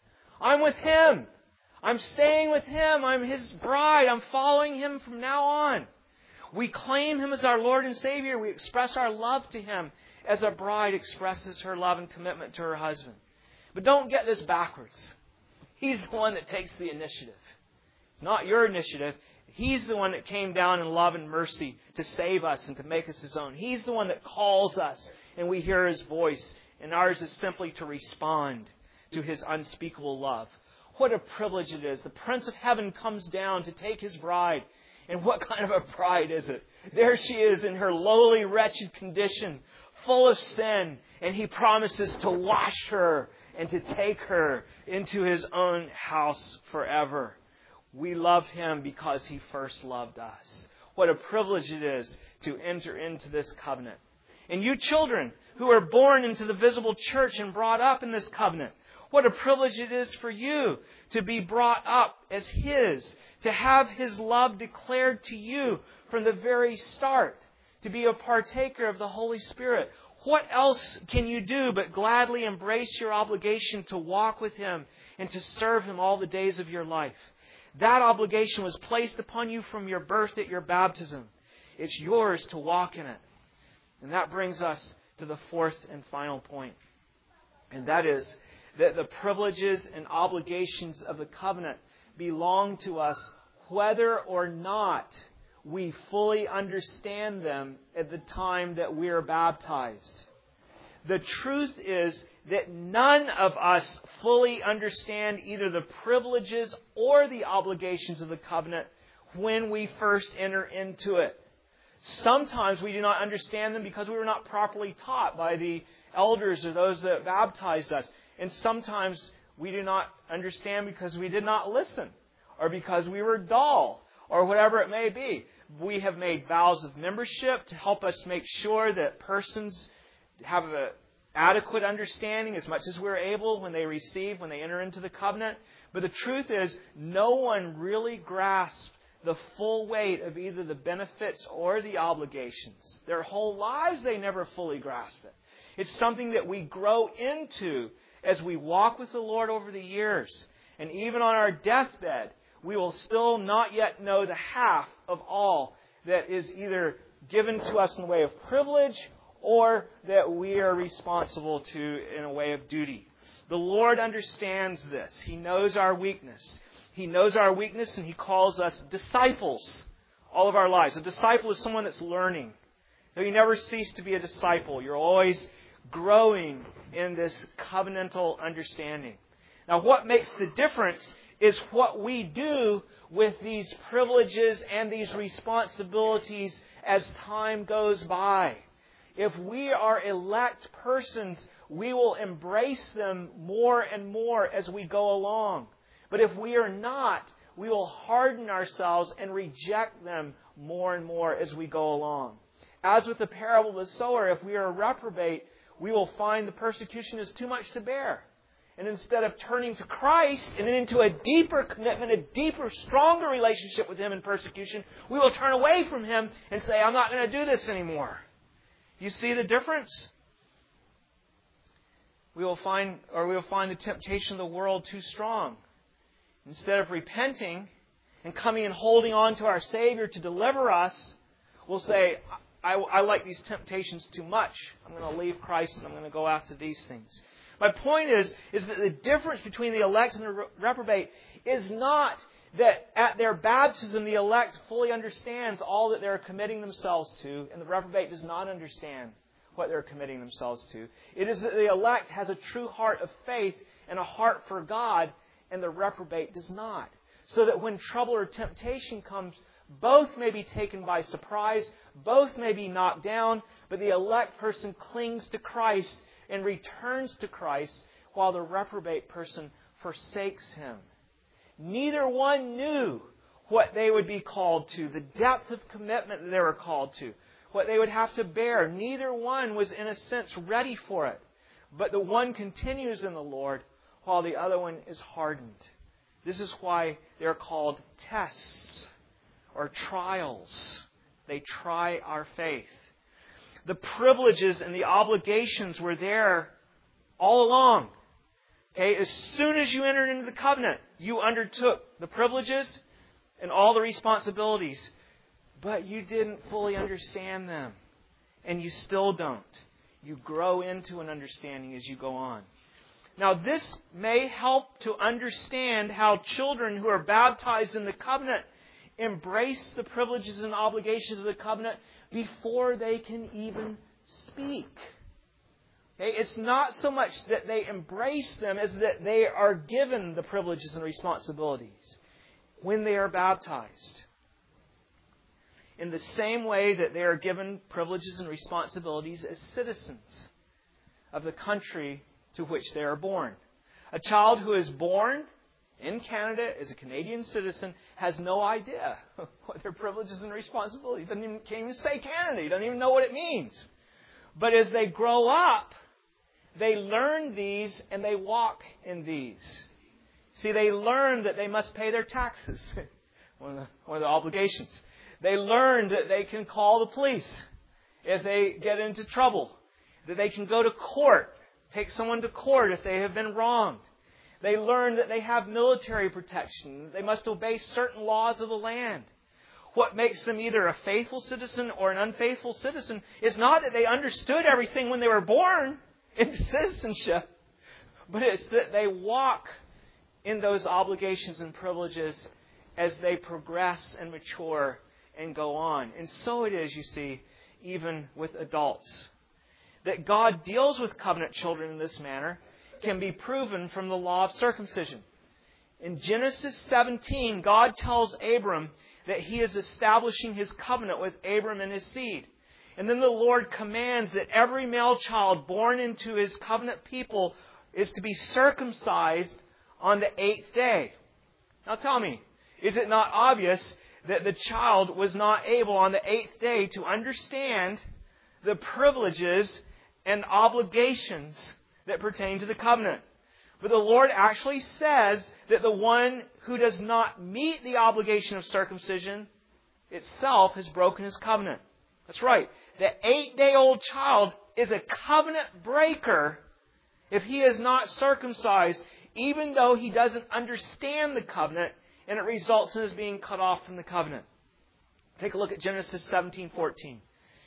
I'm with Him. I'm staying with Him. I'm His bride. I'm following Him from now on. We claim Him as our Lord and Savior. We express our love to Him as a bride expresses her love and commitment to her husband. But don't get this backwards. He's the one that takes the initiative. It's not your initiative. He's the one that came down in love and mercy to save us and to make us His own. He's the one that calls us and we hear His voice. And ours is simply to respond to His unspeakable love. What a privilege it is. The Prince of Heaven comes down to take His bride. And what kind of a bride is it? There she is in her lowly, wretched condition, full of sin. And He promises to wash her and to take her into His own house forever. We love Him because He first loved us. What a privilege it is to enter into this covenant. And you children who are born into the visible church and brought up in this covenant, what a privilege it is for you to be brought up as His, to have His love declared to you from the very start, to be a partaker of the Holy Spirit. What else can you do but gladly embrace your obligation to walk with Him and to serve Him all the days of your life? That obligation was placed upon you from your birth at your baptism. It's yours to walk in it. And that brings us to the fourth and final point. And that is that the privileges and obligations of the covenant belong to us whether or not we fully understand them at the time that we are baptized. The truth is that none of us fully understand either the privileges or the obligations of the covenant when we first enter into it. Sometimes we do not understand them because we were not properly taught by the elders or those that baptized us. And sometimes we do not understand because we did not listen or because we were dull or whatever it may be. We have made vows of membership to help us make sure that persons have an adequate understanding as much as we're able when they enter into the covenant. But the truth is, no one really grasps the full weight of either the benefits or the obligations. Their whole lives, they never fully grasp it. It's something that we grow into as we walk with the Lord over the years. And even on our deathbed, we will still not yet know the half of all that is either given to us in the way of privilege or that we are responsible to in a way of duty. The Lord understands this. He knows our weakness. He knows our weakness and He calls us disciples all of our lives. A disciple is someone that's learning. So you never cease to be a disciple. You're always growing in this covenantal understanding. Now, what makes the difference is what we do with these privileges and these responsibilities as time goes by. If we are elect persons, we will embrace them more and more as we go along. But if we are not, we will harden ourselves and reject them more and more as we go along. As with the parable of the sower, if we are a reprobate, we will find the persecution is too much to bear. And instead of turning to Christ and into a deeper commitment, a deeper, stronger relationship with Him in persecution, we will turn away from Him and say, I'm not going to do this anymore. You see the difference? We will find the temptation of the world too strong. Instead of repenting and coming and holding on to our Savior to deliver us, we'll say, I like these temptations too much. I'm going to leave Christ and I'm going to go after these things. My point is that the difference between the elect and the reprobate is not that at their baptism the elect fully understands all that they're committing themselves to, and the reprobate does not understand what they're committing themselves to. It is that the elect has a true heart of faith and a heart for God, and the reprobate does not. So that when trouble or temptation comes, both may be taken by surprise, both may be knocked down, but the elect person clings to Christ and returns to Christ, while the reprobate person forsakes Him. Neither one knew what they would be called to, the depth of commitment that they were called to, what they would have to bear. Neither one was, in a sense, ready for it. But the one continues in the Lord, while the other one is hardened. This is why they're called tests or trials. They try our faith. The privileges and the obligations were there all along. Okay, as soon as you entered into the covenant, you undertook the privileges and all the responsibilities, but you didn't fully understand them, and you still don't. You grow into an understanding as you go on. Now, this may help to understand how children who are baptized in the covenant embrace the privileges and obligations of the covenant before they can even speak. Okay? It's not so much that they embrace them as that they are given the privileges and responsibilities when they are baptized. In the same way that they are given privileges and responsibilities as citizens of the country to which they are born. A child who is born in Canada as a Canadian citizen has no idea what their privileges and responsibilities. He can't even say Canada. He doesn't even know what it means. But as they grow up, they learn these and they walk in these. See, they learn that they must pay their taxes. one of the obligations. They learn that they can call the police if they get into trouble. That they can go to court, take someone to court if they have been wronged. They learn that they have military protection. That they must obey certain laws of the land. What makes them either a faithful citizen or an unfaithful citizen is not that they understood everything when they were born into citizenship, but it's that they walk in those obligations and privileges as they progress and mature and go on. And so it is, you see, even with adults. That God deals with covenant children in this manner can be proven from the law of circumcision. In Genesis 17, God tells Abram that He is establishing His covenant with Abram and his seed. And then the Lord commands that every male child born into His covenant people is to be circumcised on the 8th day. Now tell me, is it not obvious that the child was not able on the 8th day to understand the privileges and obligations that pertain to the covenant? But the Lord actually says that the one who does not meet the obligation of circumcision itself has broken His covenant. That's right. The 8-day-old child is a covenant breaker if he is not circumcised, even though he doesn't understand the covenant, and it results in his being cut off from the covenant. Take a look at Genesis 17:14.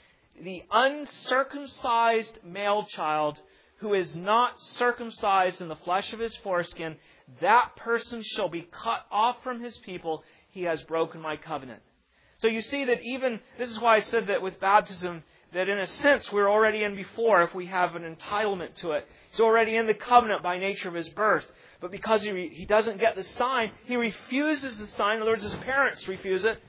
The uncircumcised male child who is not circumcised in the flesh of his foreskin, that person shall be cut off from his people. He has broken my covenant. So you see that even, this is why I said that with baptism, that in a sense we're already in before if we have an entitlement to it. He's already in the covenant by nature of his birth. But because he doesn't get the sign, he refuses the sign. In other words, his parents refuse it.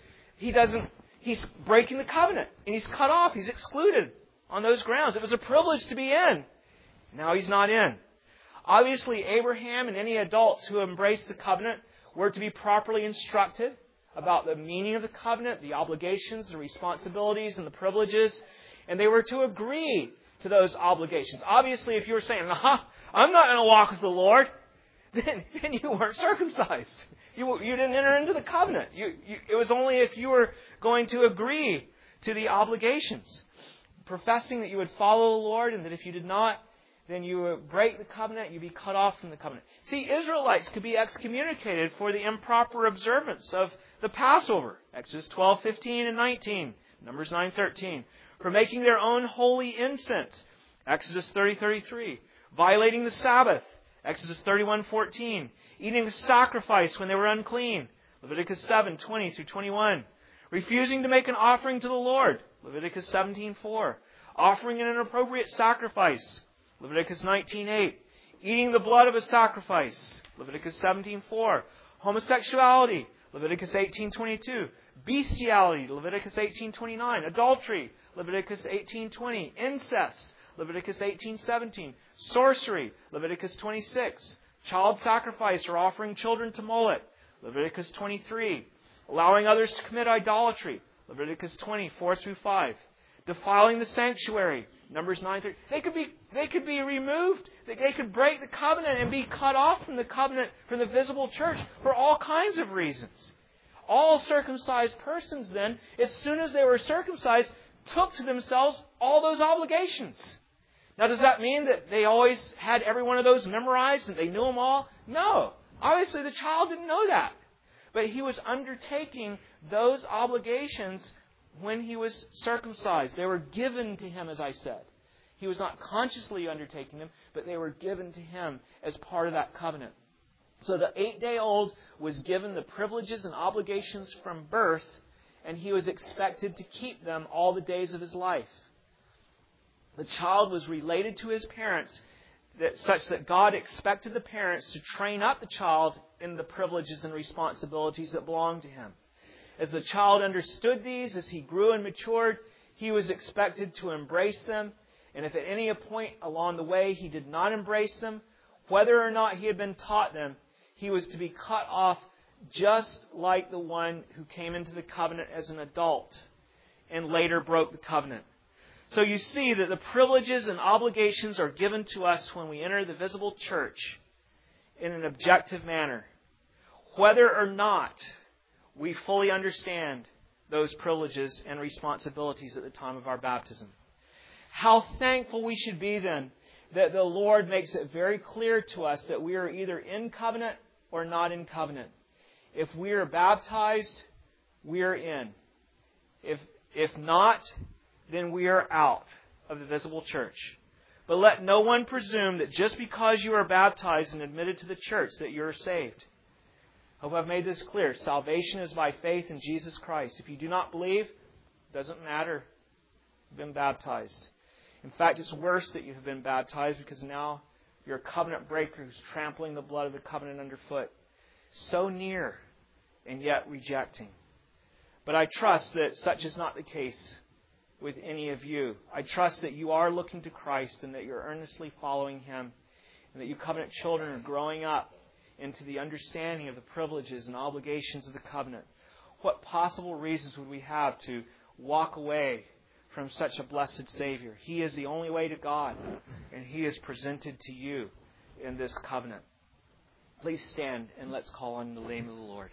He's breaking the covenant. And he's cut off. He's excluded on those grounds. It was a privilege to be in. Now he's not in. Obviously, Abraham and any adults who embrace the covenant were to be properly instructed about the meaning of the covenant, the obligations, the responsibilities, and the privileges. And they were to agree to those obligations. Obviously, if you were saying, I'm not going to walk with the Lord, then you weren't circumcised. You didn't enter into the covenant. It was only if you were going to agree to the obligations, professing that you would follow the Lord, and that if you did not, then you would break the covenant, you'd be cut off from the covenant. See, Israelites could be excommunicated for the improper observance of the Passover. Exodus 12:15 and 19. Numbers 9:13. For making their own holy incense. Exodus 30:33. Violating the Sabbath. Exodus 31:14. Eating the sacrifice when they were unclean. Leviticus 7:20 through 21. Refusing to make an offering to the Lord. Leviticus 17:4. Offering an inappropriate sacrifice. Leviticus 19:8. Eating the blood of a sacrifice. Leviticus 17:4. Homosexuality. Leviticus 18:22. Bestiality. Leviticus 18:29. Adultery. Leviticus 18:20. Incest. Leviticus 18:17. Sorcery. Leviticus 26. Child sacrifice or offering children to Moloch. Leviticus 23. Allowing others to commit idolatry. Leviticus 20:4 through 5. Defiling the sanctuary. Numbers 9:30. They could be removed. They could break the covenant and be cut off from the covenant, from the visible church, for all kinds of reasons. All circumcised persons then, as soon as they were circumcised, took to themselves all those obligations. Now, does that mean that they always had every one of those memorized and they knew them all? No. Obviously, the child didn't know that. But he was undertaking those obligations when he was circumcised. They were given to him, as I said. He was not consciously undertaking them, but they were given to him as part of that covenant. So the 8-day-old was given the privileges and obligations from birth, and he was expected to keep them all the days of his life. The child was related to his parents such that God expected the parents to train up the child in the privileges and responsibilities that belonged to him. As the child understood these, as he grew and matured, he was expected to embrace them. And if at any point along the way he did not embrace them, whether or not he had been taught them, he was to be cut off just like the one who came into the covenant as an adult and later broke the covenant. So you see that the privileges and obligations are given to us when we enter the visible church in an objective manner, whether or not we fully understand those privileges and responsibilities at the time of our baptism. How thankful we should be then that the Lord makes it very clear to us that we are either in covenant or not in covenant. If we are baptized, we are in. If not, then we are out of the visible church. But let no one presume that just because you are baptized and admitted to the church that you are saved. I hope I've made this clear. Salvation is by faith in Jesus Christ. If you do not believe, it doesn't matter. You've been baptized. In fact, it's worse that you have been baptized because now you're a covenant breaker who's trampling the blood of the covenant underfoot. So near and yet rejecting. But I trust that such is not the case with any of you. I trust that you are looking to Christ and that you're earnestly following Him and that you covenant children are growing up into the understanding of the privileges and obligations of the covenant. What possible reasons would we have to walk away from such a blessed Savior? He is the only way to God, and He is presented to you in this covenant. Please stand and let's call on the name of the Lord.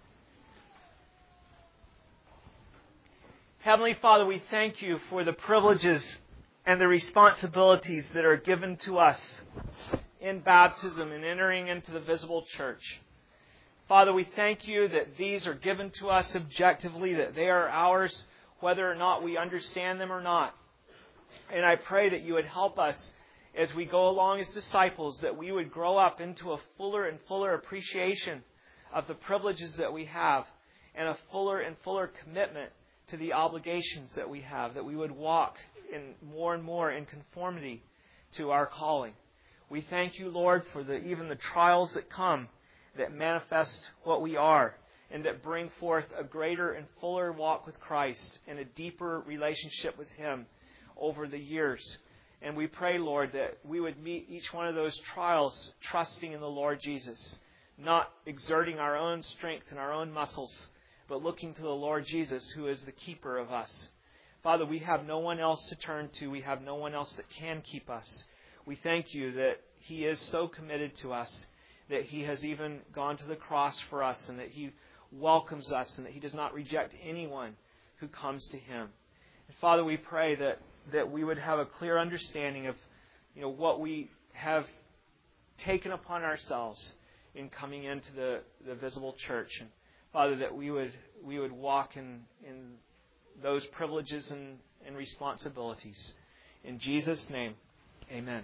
Heavenly Father, we thank You for the privileges and the responsibilities that are given to us in baptism and entering into the visible church. Father, we thank You that these are given to us objectively, that they are ours, whether or not we understand them or not. And I pray that You would help us as we go along as disciples, that we would grow up into a fuller and fuller appreciation of the privileges that we have and a fuller and fuller commitment to the obligations that we have, that we would walk in more and more in conformity to our calling. We thank You, Lord, for even the trials that come that manifest what we are and that bring forth a greater and fuller walk with Christ and a deeper relationship with Him over the years. And we pray, Lord, that we would meet each one of those trials trusting in the Lord Jesus, not exerting our own strength and our own muscles, but looking to the Lord Jesus, who is the keeper of us. Father, we have no one else to turn to. We have no one else that can keep us. We thank You that He is so committed to us, that He has even gone to the cross for us, and that He welcomes us, and that He does not reject anyone who comes to Him. And Father, we pray that we would have a clear understanding of what we have taken upon ourselves in coming into the visible church. And Father, that we would walk in those privileges and responsibilities. In Jesus' name, amen.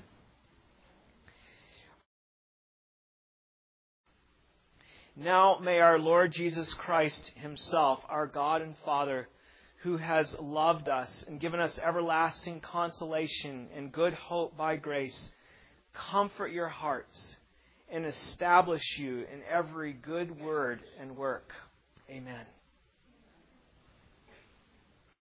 Now may our Lord Jesus Christ Himself, our God and Father, who has loved us and given us everlasting consolation and good hope by grace, comfort your hearts and establish you in every good word and work. Amen.